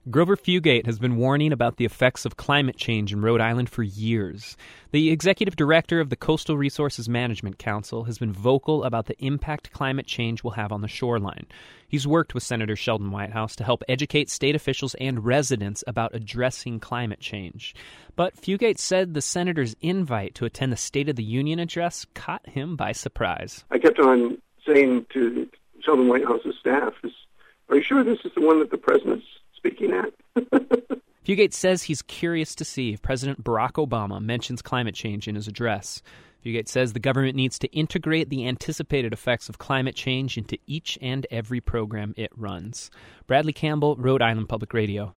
Grover Fugate has been warning about the effects of climate change in Rhode Island for years. The executive director of the Coastal Resources Management Council has been vocal about the impact climate change will have on the shoreline. He's worked with Senator Sheldon Whitehouse to help educate state officials and residents about addressing climate change. But Fugate said the senator's invite to attend the State of the Union address caught him by surprise. I kept on saying to Sheldon Whitehouse's staff, are you sure this is the one that the president's speaking at? Fugate says he's curious to see if President Barack Obama mentions climate change in his address. Fugate says the government needs to integrate the anticipated effects of climate change into each and every program it runs. Bradley Campbell, Rhode Island Public Radio.